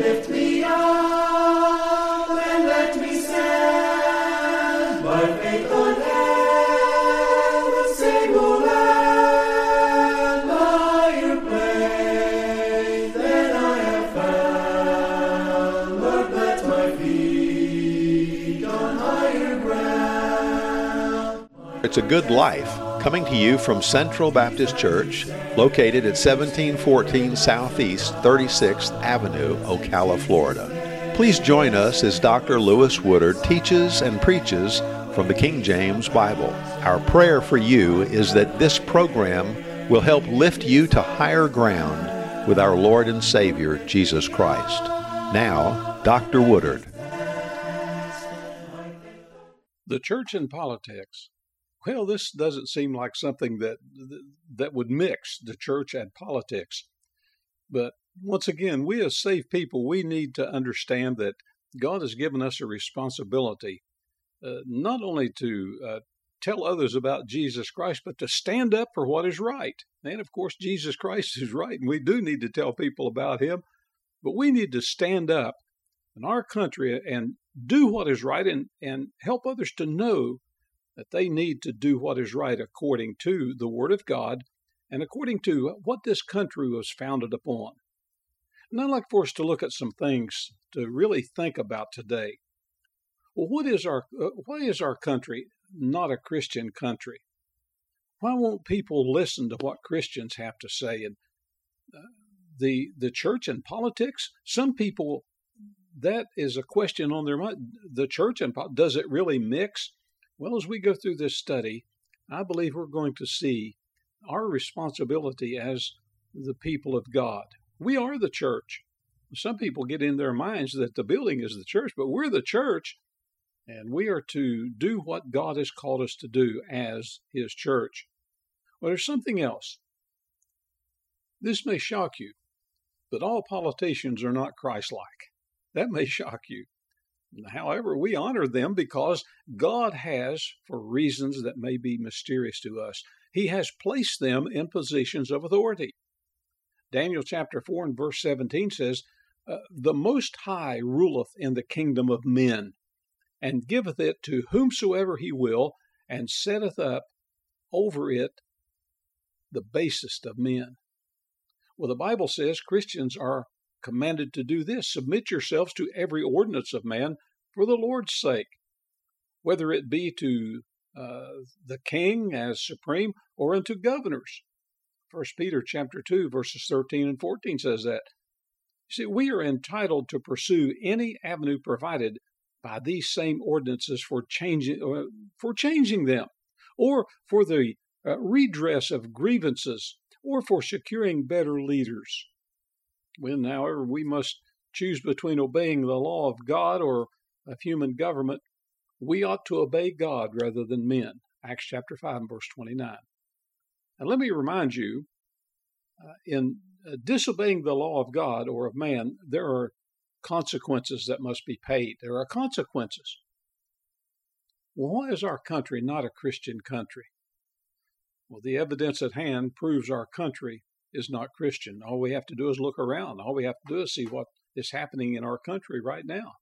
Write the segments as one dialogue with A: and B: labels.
A: lift me up and let me stand by faith on heaven's stable land, higher place than I have found. Lord, plant my feet on higher ground.
B: It's a Good Life, coming to you from Central Baptist Church, located at 1714 Southeast 36th Avenue, Ocala, Florida. Please join us as Dr. Lewis Woodard teaches and preaches from the King James Bible. Our prayer for you is that this program will help lift you to higher ground with our Lord and Savior, Jesus Christ. Now, Dr. Woodard.
C: The church and politics. Well, this doesn't seem like something that would mix the church and politics. But once again, we as saved people, we need to understand that God has given us a responsibility, not only to tell others about Jesus Christ, but to stand up for what is right. And of course, Jesus Christ is right, and we do need to tell people about him. But we need to stand up in our country and do what is right and help others to know that they need to do what is right according to the Word of God and according to what this country was founded upon. And I'd like for us to look at some things to really think about today. Well, why is our country not a Christian country? Why won't people listen to what Christians have to say? And the church and politics, some people, that is a question on their mind. The church and does it really mix? Well, as we go through this study, I believe we're going to see our responsibility as the people of God. We are the church. Some people get in their minds that the building is the church, but we're the church, and we are to do what God has called us to do as his church. Well, there's something else. This may shock you, but all politicians are not Christ-like. That may shock you. However, we honor them because God has, for reasons that may be mysterious to us, he has placed them in positions of authority. Daniel chapter 4 and verse 17 says, the Most High ruleth in the kingdom of men, and giveth it to whomsoever he will, and setteth up over it the basest of men. Well, the Bible says Christians are commanded to do this: submit yourselves to every ordinance of man for the Lord's sake, whether it be to the king as supreme or unto governors. 1 Peter chapter 2 verses 13 and 14 says that. You see, we are entitled to pursue any avenue provided by these same ordinances for changing them, or for the redress of grievances, or for securing better leaders. When, however, we must choose between obeying the law of God or of human government, we ought to obey God rather than men. Acts chapter 5 and verse 29. And let me remind you, in disobeying the law of God or of man, there are consequences that must be paid. There are consequences. Well, why is our country not a Christian country? Well, the evidence at hand proves our country is not Christian. All we have to do is look around. All we have to do is see what is happening in our country right now.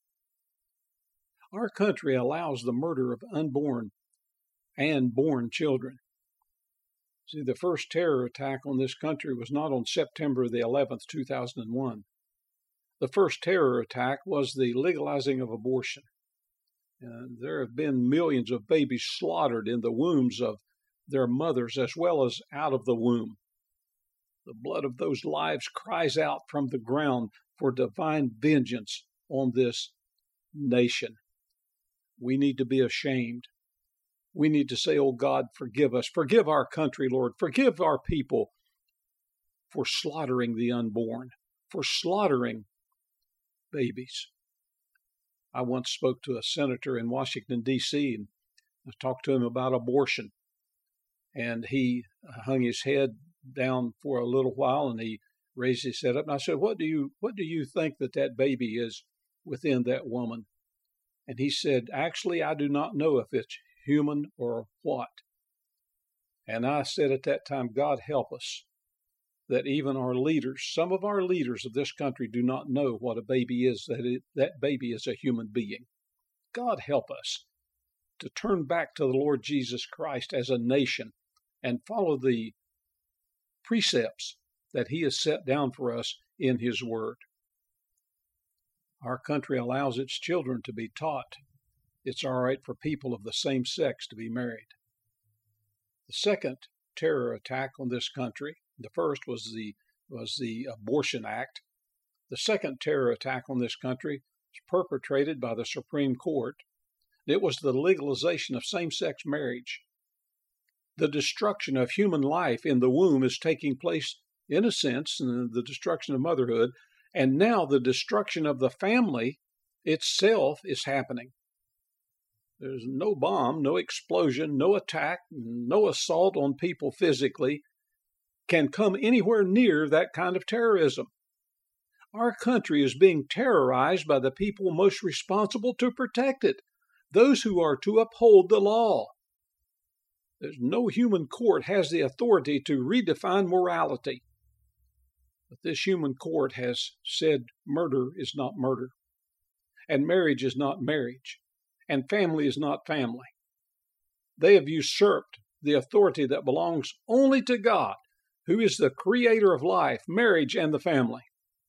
C: Our country allows the murder of unborn and born children. See, the first terror attack on this country was not on September the 11th, 2001. The first terror attack was the legalizing of abortion. There have been millions of babies slaughtered in the wombs of their mothers as well as out of the womb. The blood of those lives cries out from the ground for divine vengeance on this nation. We need to be ashamed. We need to say, oh God, forgive us. Forgive our country, Lord. Forgive our people for slaughtering the unborn, for slaughtering babies. I once spoke to a senator in Washington, D.C., and I talked to him about abortion. And he hung his head down for a little while, and he raised his head up. And I said, what do you think that baby is within that woman? And he said, actually, I do not know if it's human or what. And I said at that time, God help us. that even our leaders, some of our leaders of this country, do not know what a baby is, that baby is a human being. God help us to turn back to the Lord Jesus Christ as a nation and follow the precepts that He has set down for us in His Word. Our country allows its children to be taught it's all right for people of the same sex to be married. The second terror attack on this country, the first was the Abortion Act. The second terror attack on this country was perpetrated by the Supreme Court. It was the legalization of same-sex marriage. The destruction of human life in the womb is taking place, in a sense, the destruction of motherhood, and now the destruction of the family itself is happening. There's no bomb, no explosion, no attack, no assault on people physically can come anywhere near that kind of terrorism. Our country is being terrorized by the people most responsible to protect it, those who are to uphold the law. There's no human court has the authority to redefine morality. But this human court has said murder is not murder, and marriage is not marriage, and family is not family. They have usurped the authority that belongs only to God, who is the creator of life, marriage, and the family.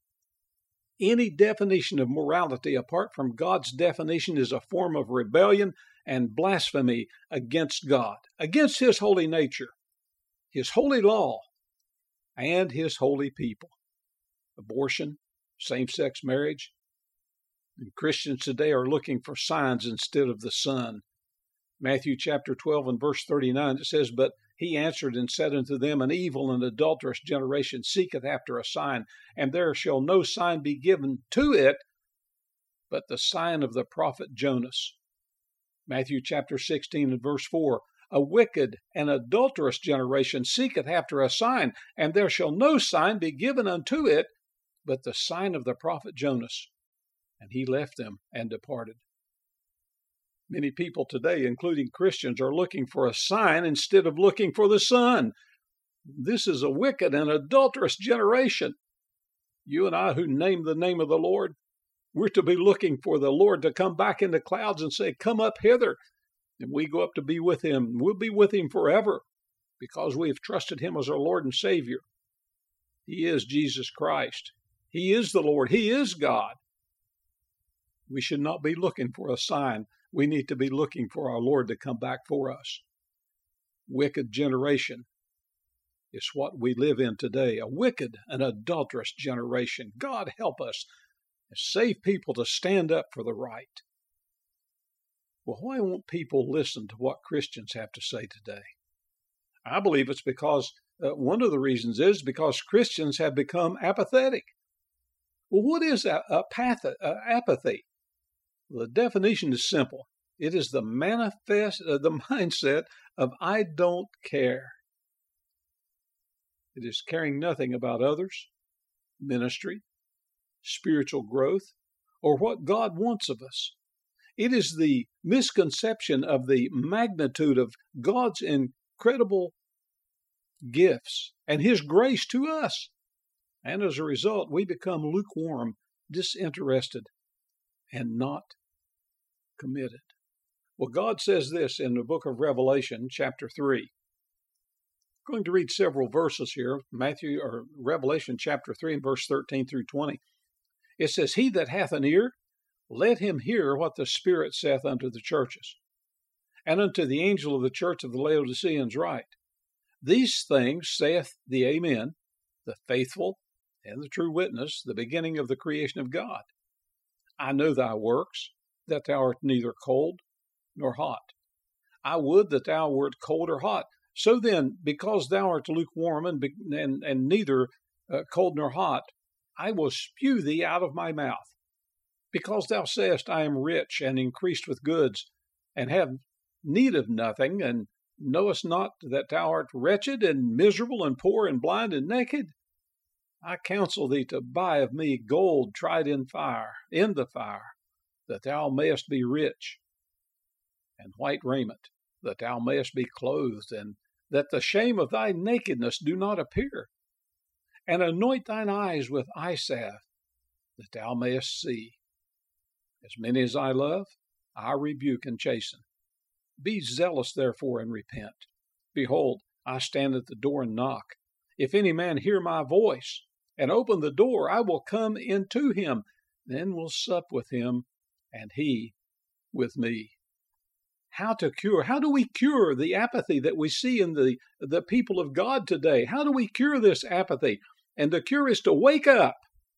C: Any definition of morality apart from God's definition is a form of rebellion and blasphemy against God, against His holy nature, His holy law, and His holy people. Abortion, same-sex marriage, and Christians today are looking for signs instead of the Son. Matthew chapter 12 and verse 39, it says, "But He answered and said unto them, An evil and adulterous generation seeketh after a sign, and there shall no sign be given to it, but the sign of the prophet Jonas." Matthew chapter 16 and verse 4, "A wicked and adulterous generation seeketh after a sign, and there shall no sign be given unto it, but the sign of the prophet Jonas. And he left them and departed." Many people today, including Christians, are looking for a sign instead of looking for the Son. This is a wicked and adulterous generation. You and I who name the name of the Lord, we're to be looking for the Lord to come back in the clouds and say, "Come up hither." And we go up to be with Him. We'll be with Him forever because we have trusted Him as our Lord and Savior. He is Jesus Christ. He is the Lord. He is God. We should not be looking for a sign. We need to be looking for our Lord to come back for us. Wicked generation is what we live in today, a wicked and adulterous generation. God help us and save people to stand up for the right. Well, why won't people listen to what Christians have to say today? I believe it's because one of the reasons is because Christians have become apathetic. Well, what is apathy? The definition is simple. It is the mindset of "I don't care." It is caring nothing about others, ministry, spiritual growth, or what God wants of us. It is the misconception of the magnitude of God's incredible gifts and His grace to us. And as a result, we become lukewarm, disinterested, and not committed. Well, God says this in the book of Revelation, chapter 3. I'm going to read several verses here, Revelation chapter 3 and verse 13 through 20. It says, "He that hath an ear, let him hear what the Spirit saith unto the churches. And unto the angel of the church of the Laodiceans write, These things saith the Amen, the faithful and the true witness, the beginning of the creation of God. I know thy works, that thou art neither cold nor hot. I would that thou wert cold or hot. So then, because thou art lukewarm and neither cold nor hot, I will spew thee out of my mouth. Because thou sayest, I am rich and increased with goods, and have need of nothing, and knowest not that thou art wretched and miserable and poor and blind and naked? I counsel thee to buy of me gold tried in the fire, that thou mayest be rich, and white raiment, that thou mayest be clothed, and that the shame of thy nakedness do not appear. and anoint thine eyes with eye salve, that thou mayest see. As many as I love, I rebuke and chasten. Be zealous therefore and repent. Behold, I stand at the door and knock. If any man hear my voice and open the door, I will come into him, then will sup with him, and he with me. How do we cure the apathy that we see in the people of God today? How do we cure this apathy? And the cure is to wake up.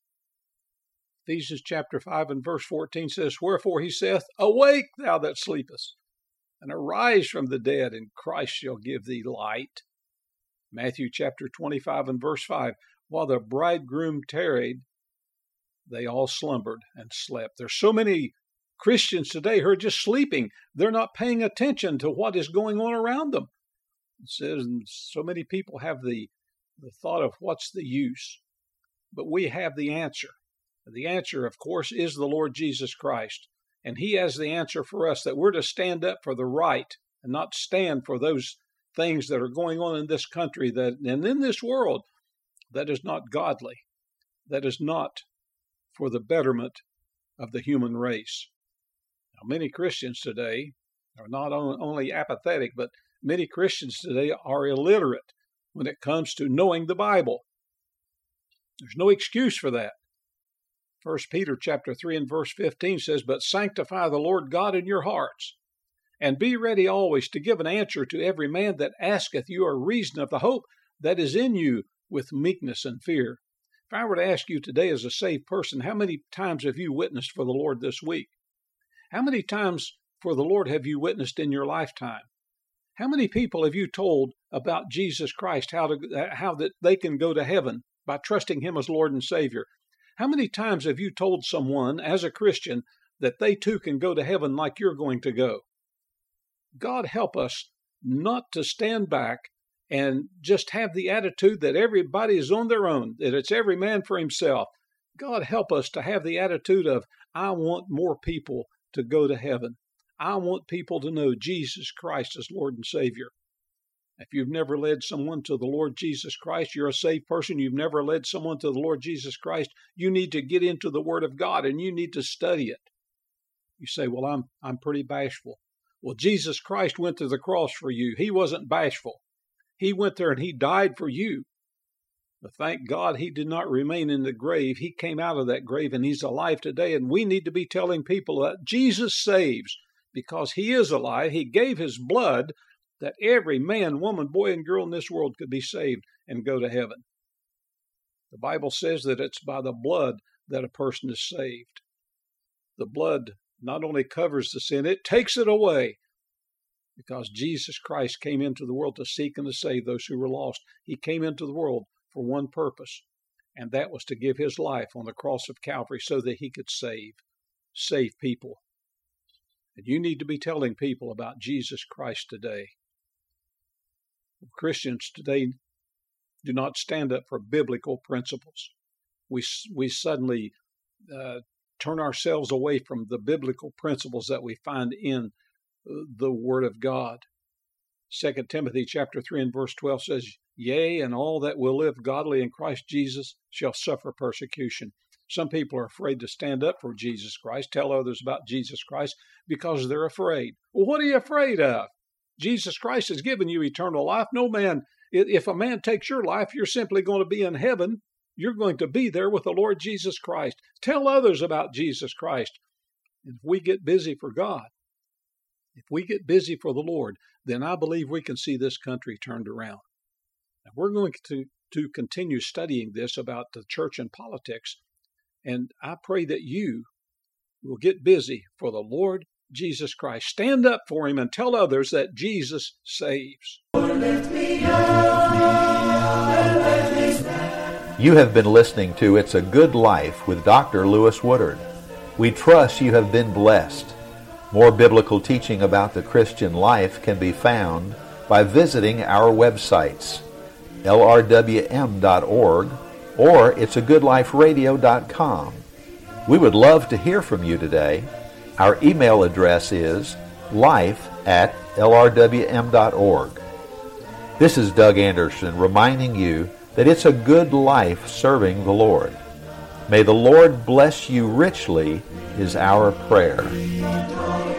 C: Ephesians chapter 5 and verse 14 says, Wherefore he saith, Awake, thou that sleepest, and arise from the dead, and Christ shall give thee light. Matthew chapter 25 and verse 5, While the bridegroom tarried, they all slumbered and slept. There's so many Christians today who are just sleeping. They're not paying attention to what is going on around them. It says so many people have the thought of what's the use. But we have the answer. The answer, of course, is the Lord Jesus Christ. And he has the answer for us, that we're to stand up for the right and not stand for those things that are going on in this country and in this world that is not godly, that is not for the betterment of the human race. Now, many Christians today are not only apathetic, but many Christians today are illiterate when it comes to knowing the Bible. There's no excuse for that. 1 Peter chapter 3 and verse 15 says, But sanctify the Lord God in your hearts, and be ready always to give an answer to every man that asketh you a reason of the hope that is in you with meekness and fear. If I were to ask you today as a saved person, how many times have you witnessed for the Lord this week? How many times for the Lord have you witnessed in your lifetime? How many people have you told about Jesus Christ, how that they can go to heaven by trusting him as Lord and Savior? How many times have you told someone as a Christian that they too can go to heaven like you're going to go? God help us not to stand back and just have the attitude that everybody is on their own, that it's every man for himself. God help us to have the attitude of, I want more people to go to heaven. I want people to know Jesus Christ as Lord and Savior. If you've never led someone to the Lord Jesus Christ, you're a saved person, you've never led someone to the Lord Jesus Christ, you need to get into the Word of God and you need to study it. You say, well, I'm pretty bashful. Well, Jesus Christ went to the cross for you. He wasn't bashful. He went there and he died for you. But thank God he did not remain in the grave. He came out of that grave and he's alive today. And we need to be telling people that Jesus saves because he is alive. He gave his blood that every man, woman, boy, and girl in this world could be saved and go to heaven. The Bible says that it's by the blood that a person is saved. The blood not only covers the sin, it takes it away. Because Jesus Christ came into the world to seek and to save those who were lost. He came into the world for one purpose, and that was to give his life on the cross of Calvary so that he could save people. And you need to be telling people about Jesus Christ today. Christians today do not stand up for biblical principles. We suddenly turn ourselves away from the biblical principles that we find in the Word of God. 2 Timothy chapter 3 and verse 12 says, Yea, and all that will live godly in Christ Jesus shall suffer persecution. Some people are afraid to stand up for Jesus Christ, tell others about Jesus Christ, because they're afraid. Well, what are you afraid of? Jesus Christ has given you eternal life. No man, if a man takes your life, you're simply going to be in heaven. You're going to be there with the Lord Jesus Christ. Tell others about Jesus Christ. If we get busy for God, if we get busy for the Lord, then I believe we can see this country turned around. Now, we're going to continue studying this about the church and politics, and I pray that you will get busy for the Lord Jesus Christ. Stand up for him and tell others that Jesus saves.
B: You have been listening to It's a Good Life with Dr. Lewis Woodard. We trust you have been blessed. More biblical teaching about the Christian life can be found by visiting our websites, lrwm.org or it'sagoodliferadio.com. We would love to hear from you today. Our email address is life@lrwm.org. This is Doug Anderson reminding you that it's a good life serving the Lord. May the Lord bless you richly is our prayer.